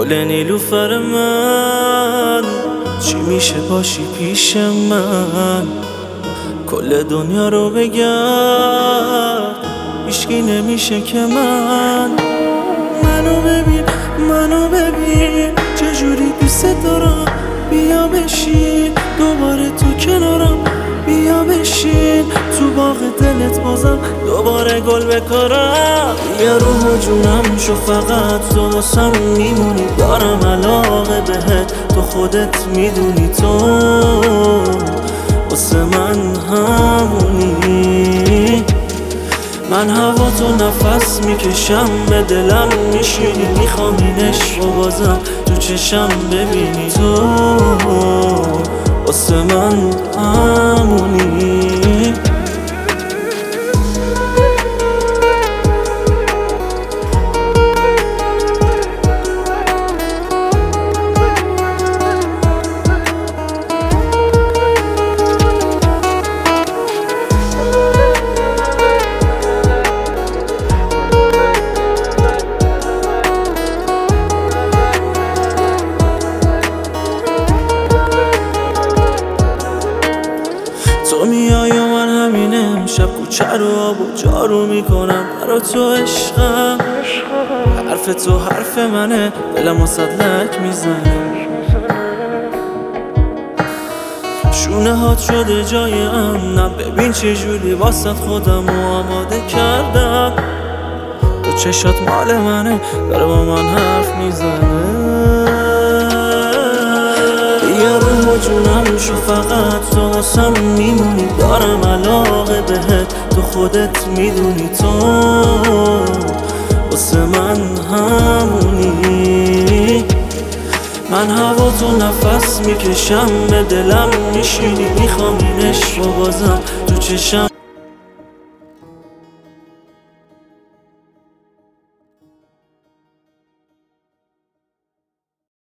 گل نیلوفر من، چی میشه باشی پیش من؟ کل دنیا رو بگرد هیچکی نمیشه که منو ببین چجوری دوست دارم. بیا بشین دوباره تو کنارم، بیا بشین تو باغ دلت بازم دوباره گل بکارم. بیا روح و جونم شو فقط تو واسم میمونی، دارم علاقه بهت تو خودت میدونی، تو واسه من همونی. من هوا تو نفس میکشم به دلم میشینی، میخوام این عشق رو بازم تو چشم ببینی، تو واسه من همونی. تو میای و من همین امشب کوچه رو آب و جارو میکنم، برا تو عشقم. حرف تو حرف منه، دلم واسه لک میزنه. شونه هات شده جای امنم، ببین چجوری واسه خودم رو آماده کردم. تو چشات مال منه، داره با من حرف میزنه. بیا روح و جونم شو فقط تو واسم میمونی، دارم علاقه بهت تو خودت میدونی، تو واسه من همونی. من هوا تو نفس میکشم به دلم میشینی، میخوام این عشق رو بازم تو چشم